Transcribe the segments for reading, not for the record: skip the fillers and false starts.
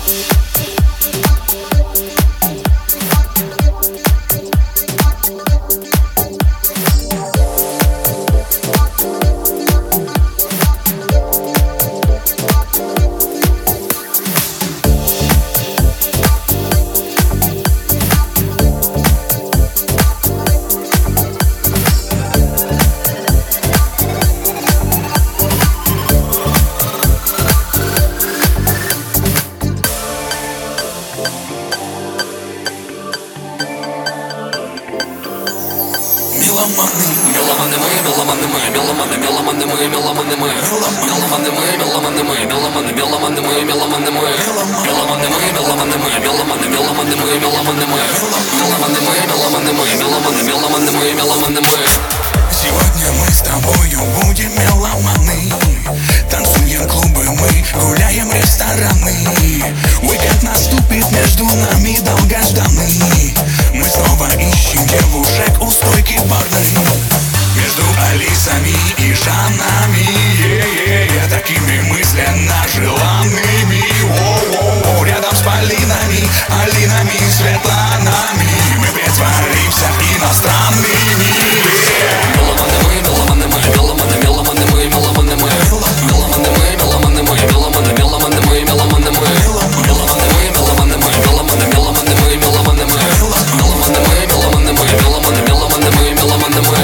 Меломаны мы, меломаны мы, меломаны, меломаны мы, меломаны мы, меломаны мы, меломаны мы, меломаны, меломаны мы, меломаны мы, меломаны мы, меломаны мы, меломаны, меломаны мы, меломаны мы, меломаны мы, меломаны мы, меломаны, меломаны мы, меломаны мы. Сегодня мы с тобою будем меломаны. Танцуем клубы мы, гуляем рестораны. Уикенд наступит, между нами долгожданный. Мы снова ищем девушек у стойки барной. Между Алисами и Жаннами, такими мысленно желанными. Рядом с Полинами, Алинами, Светланами мы притворимся иностранными. Меломаны мы, меломаны мы, меломаны, меломаны мы, меломаны мы, меломаны мы, меломаны мы, меломаны, меломаны мы, меломаны мы, меломаны мы, меломаны мы, меломаны, меломаны мы, меломаны мы, меломаны мы, меломаны мы, меломаны, меломаны мы, меломаны мы.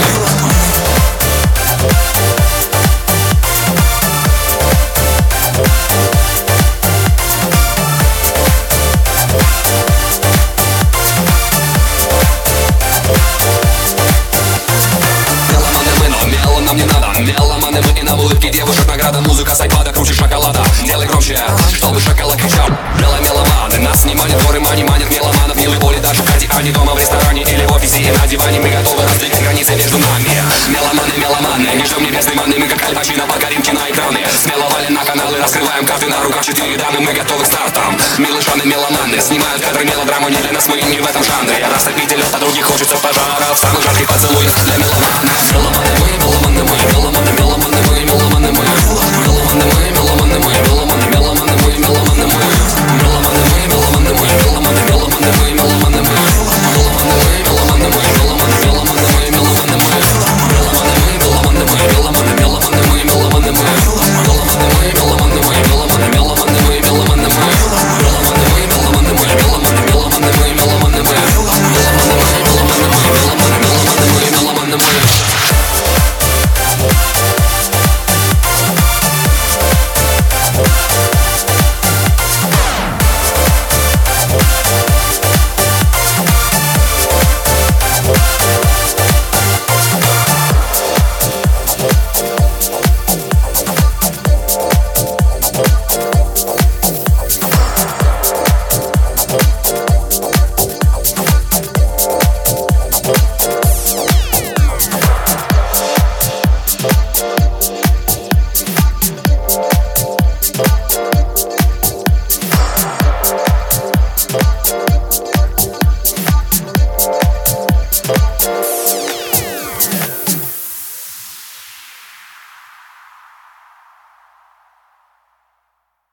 Нам не надо, меломаны мы и на улыбке девушек награда. Музыка с айпада круче шоколада. Делай громче, чтобы шоколад кричал. Меломаны, нас снимали дворы, мани манят меломанов. Милый Оли, даже Кати, а не дома в ресторане или в офисе и на диване. Мы готовы раздвигать границы между нами. Меломаны, меломаны, не ждем небесной манны. Мы как Аль Пачино покорим киноэкраны. Смело валим на каналы, раскрываем карты на руках 4 дамы. Мы готовы к стартам. Милышаны, меломаны, снимают кадры мелодраму. Не для нас, мы не в этом жанре. Растопить лед, а других хочется пожаров. Самый жаркий поцелуй для меломанов. Меломаны мы, меломаны мы, меломаны, меломаны мы, меломаны мы, меломаны мы, меломаны мы.